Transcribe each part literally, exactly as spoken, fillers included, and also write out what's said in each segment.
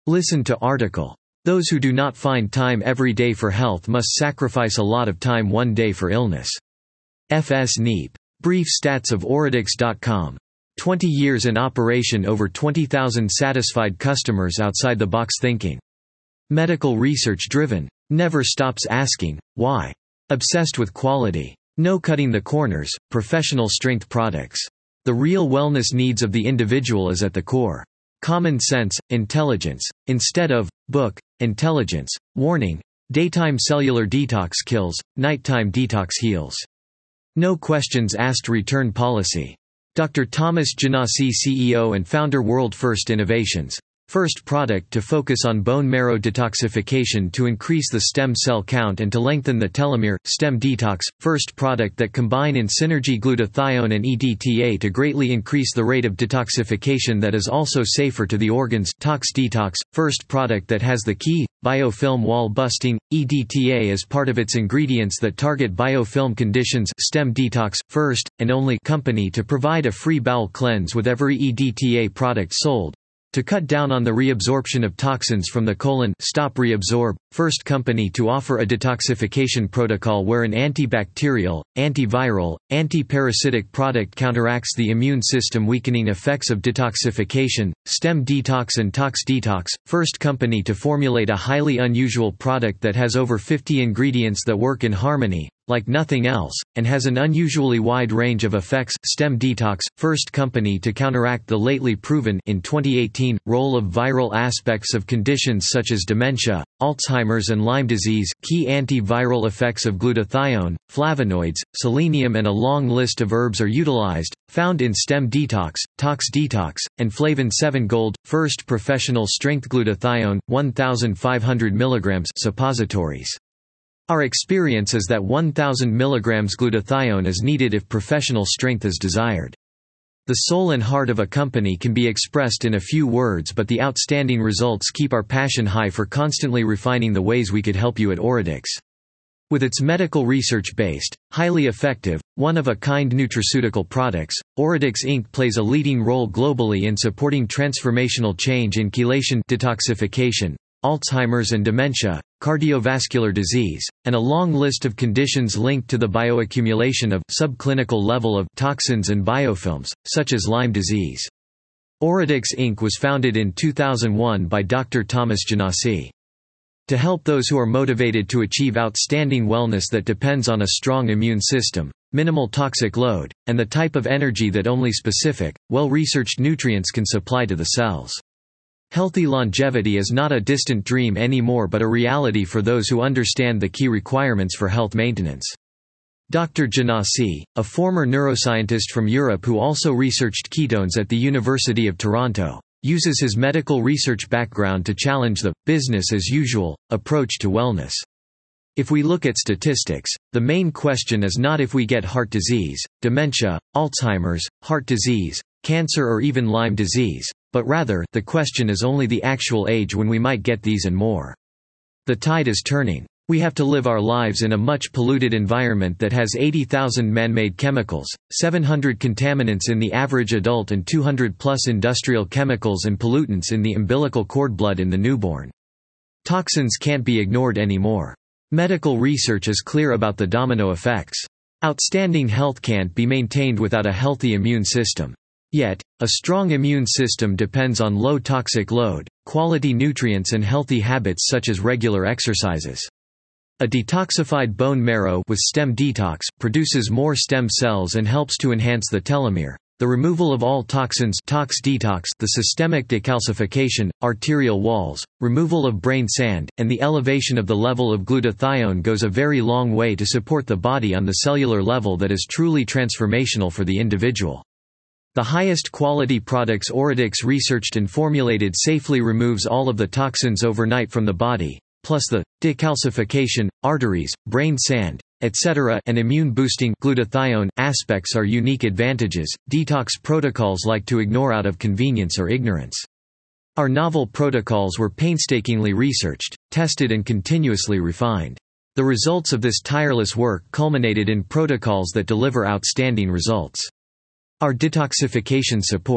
Listen to article. Those who do not find time every day for health must sacrifice a lot of time one day for illness. F S Neep. Brief stats of Oradix dot com. twenty years in operation, over twenty thousand satisfied customers, outside the box thinking. Medical research driven. Never stops asking, why? Obsessed with quality. No cutting the corners, professional strength products. The real wellness needs of the individual is at the core. Common sense, intelligence, instead of book, intelligence, warning, daytime cellular detox kills, nighttime detox heals. No questions asked return policy. Doctor Thomas Janasi, C E O and founder, World First Innovations. First product to focus on bone marrow detoxification to increase the stem cell count and to lengthen the telomere. Stem Detox. First product that combine in synergy glutathione and E D T A to greatly increase the rate of detoxification that is also safer to the organs. Tox Detox. First product that has the key biofilm wall busting E D T A as part of its ingredients that target biofilm conditions. Stem Detox. First and only company to provide a free bowel cleanse with every E D T A product sold, to cut down on the reabsorption of toxins from the colon. Stop Reabsorb. First company to offer a detoxification protocol where an antibacterial, antiviral, anti-parasitic product counteracts the immune system weakening effects of detoxification. Stem Detox and Tox Detox. First company to formulate a highly unusual product that has over fifty ingredients that work in harmony, like nothing else, and has an unusually wide range of effects. Stem Detox. First company to counteract the lately proven in twenty eighteen role of viral aspects of conditions such as dementia, Alzheimer's and Lyme disease. Key antiviral effects of glutathione, flavonoids, selenium and a long list of herbs are utilized, found in Stem Detox, Tox Detox, and Flavin seven Gold. First professional strength glutathione, one thousand five hundred milligrams suppositories. Our experience is that one thousand milligrams glutathione is needed if professional strength is desired. The soul and heart of a company can be expressed in a few words, but the outstanding results keep our passion high for constantly refining the ways we could help you at Oradix. With its medical research-based, highly effective, one-of-a-kind nutraceutical products, Oradix Incorporated plays a leading role globally in supporting transformational change in chelation detoxification, Alzheimer's and dementia, cardiovascular disease, and a long list of conditions linked to the bioaccumulation of subclinical level of toxins and biofilms, such as Lyme disease. Oradix Incorporated was founded in two thousand one by Doctor Thomas Janasi. To help those who are motivated to achieve outstanding wellness that depends on a strong immune system, minimal toxic load, and the type of energy that only specific, well-researched nutrients can supply to the cells. Healthy longevity is not a distant dream anymore but a reality for those who understand the key requirements for health maintenance. Doctor Janasi, a former neuroscientist from Europe who also researched ketones at the University of Toronto, uses his medical research background to challenge the business as usual approach to wellness. If we look at statistics, the main question is not if we get heart disease, dementia, Alzheimer's, heart disease, cancer or even Lyme disease, but rather, the question is only the actual age when we might get these and more. The tide is turning. We have to live our lives in a much polluted environment that has eighty thousand man-made chemicals, seven hundred contaminants in the average adult and two hundred plus industrial chemicals and pollutants in the umbilical cord blood in the newborn. Toxins can't be ignored anymore. Medical research is clear about the domino effects. Outstanding health can't be maintained without a healthy immune system. Yet, a strong immune system depends on low toxic load, quality nutrients and healthy habits such as regular exercises. A detoxified bone marrow with Stem Detox produces more stem cells and helps to enhance the telomere, the removal of all toxins Tox Detox, the systemic decalcification, arterial walls, removal of brain sand, and the elevation of the level of glutathione goes a very long way to support the body on the cellular level that is truly transformational for the individual. The highest quality products Oradix researched and formulated safely removes all of the toxins overnight from the body, plus the decalcification, arteries, brain sand, et cetera and immune-boosting glutathione aspects are unique advantages detox protocols like to ignore out of convenience or ignorance. Our novel protocols were painstakingly researched, tested and continuously refined. The results of this tireless work culminated in protocols that deliver outstanding results. Our detoxification support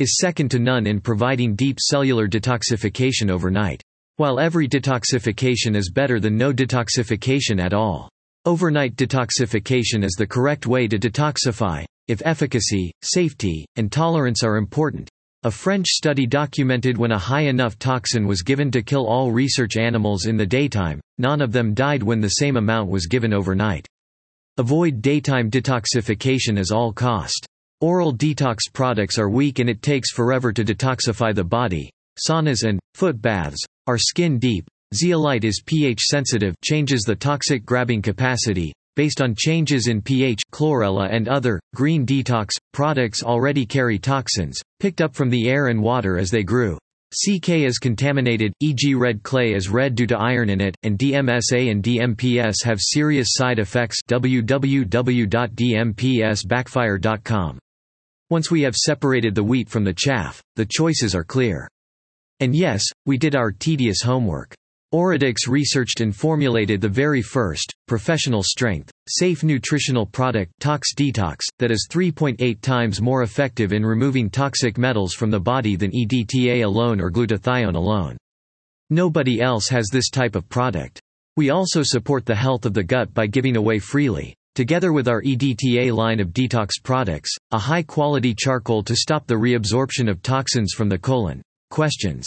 is second to none in providing deep cellular detoxification overnight. While every detoxification is better than no detoxification at all. Overnight detoxification is the correct way to detoxify, if efficacy, safety, and tolerance are important. A French study documented when a high enough toxin was given to kill all research animals in the daytime, none of them died when the same amount was given overnight. Avoid daytime detoxification at all cost. Oral detox products are weak and it takes forever to detoxify the body. Saunas and foot baths are skin deep. Zeolite is pH sensitive, changes the toxic grabbing capacity based on changes in pH. Chlorella and other green detox products already carry toxins picked up from the air and water as they grew. C K is contaminated, for example red clay is red due to iron in it, and D M S A and D M P S have serious side effects. w w w dot d m p s backfire dot com. Once we have separated the wheat from the chaff, the choices are clear. And yes, we did our tedious homework. Oradix researched and formulated the very first, professional-strength, safe nutritional product Tox Detox, that is three point eight times more effective in removing toxic metals from the body than E D T A alone or glutathione alone. Nobody else has this type of product. We also support the health of the gut by giving away freely, together with our E D T A line of detox products, a high-quality charcoal to stop the reabsorption of toxins from the colon. Questions.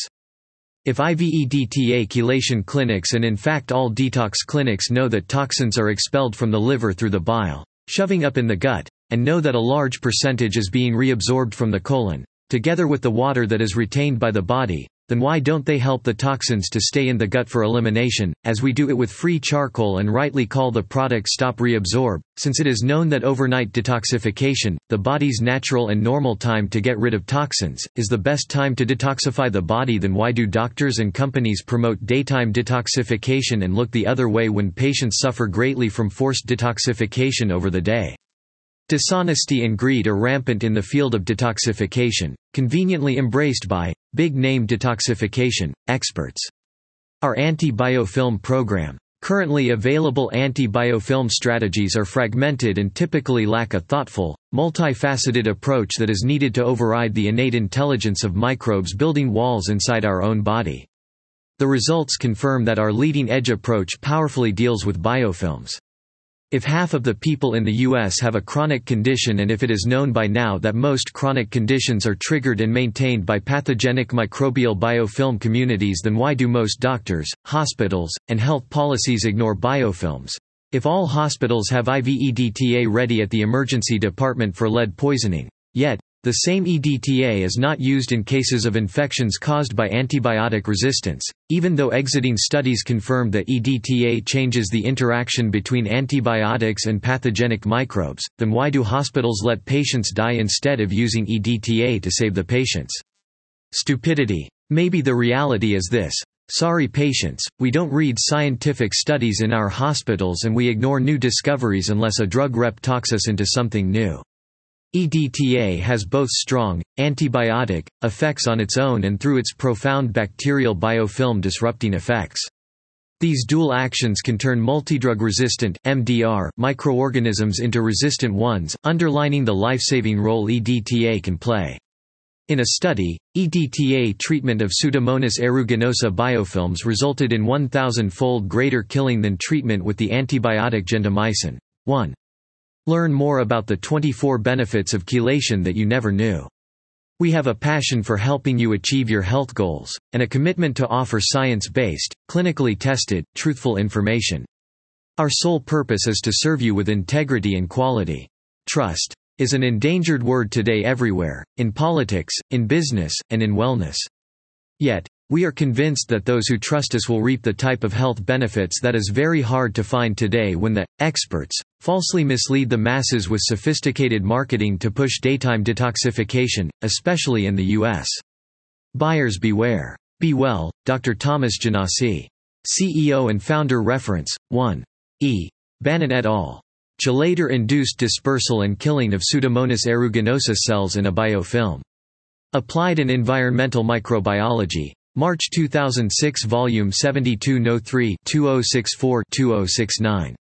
If I V E D T A chelation clinics and in fact all detox clinics know that toxins are expelled from the liver through the bile, shoving up in the gut, and know that a large percentage is being reabsorbed from the colon, together with the water that is retained by the body, then why don't they help the toxins to stay in the gut for elimination, as we do it with free charcoal and rightly call the product Stop Reabsorb, since it is known that overnight detoxification, the body's natural and normal time to get rid of toxins, is the best time to detoxify the body. Then why do doctors and companies promote daytime detoxification and look the other way when patients suffer greatly from forced detoxification over the day? Dishonesty and greed are rampant in the field of detoxification, conveniently embraced by big-name detoxification experts. Our anti-biofilm program. Currently available anti-biofilm strategies are fragmented and typically lack a thoughtful, multifaceted approach that is needed to override the innate intelligence of microbes building walls inside our own body. The results confirm that our leading-edge approach powerfully deals with biofilms. If half of the people in the U S have a chronic condition and if it is known by now that most chronic conditions are triggered and maintained by pathogenic microbial biofilm communities, then why do most doctors, hospitals, and health policies ignore biofilms? If all hospitals have I V E D T A ready at the emergency department for lead poisoning, yet, the same E D T A is not used in cases of infections caused by antibiotic resistance, even though exiting studies confirmed that E D T A changes the interaction between antibiotics and pathogenic microbes, then why do hospitals let patients die instead of using E D T A to save the patients? Stupidity. Maybe the reality is this. Sorry patients, we don't read scientific studies in our hospitals and we ignore new discoveries unless a drug rep talks us into something new. E D T A has both strong, antibiotic, effects on its own and through its profound bacterial biofilm disrupting effects. These dual actions can turn multidrug-resistant M D R microorganisms into resistant ones, underlining the life-saving role E D T A can play. In a study, E D T A treatment of Pseudomonas aeruginosa biofilms resulted in one thousand fold greater killing than treatment with the antibiotic gentamicin. one. Learn more about the twenty-four benefits of chelation that you never knew. We have a passion for helping you achieve your health goals, and a commitment to offer science-based, clinically tested, truthful information. Our sole purpose is to serve you with integrity and quality. Trust is an endangered word today everywhere, in politics, in business, and in wellness. Yet, we are convinced that those who trust us will reap the type of health benefits that is very hard to find today when the experts falsely mislead the masses with sophisticated marketing to push daytime detoxification, especially in the U S. Buyers beware. Be well, Doctor Thomas Janasi. C E O and founder. Reference, one. E. Bannon et al. Chelator-induced dispersal and killing of Pseudomonas aeruginosa cells in a biofilm. Applied and Environmental Microbiology. March two thousand six, Volume seventy-two, No three, two oh six four to two oh six nine.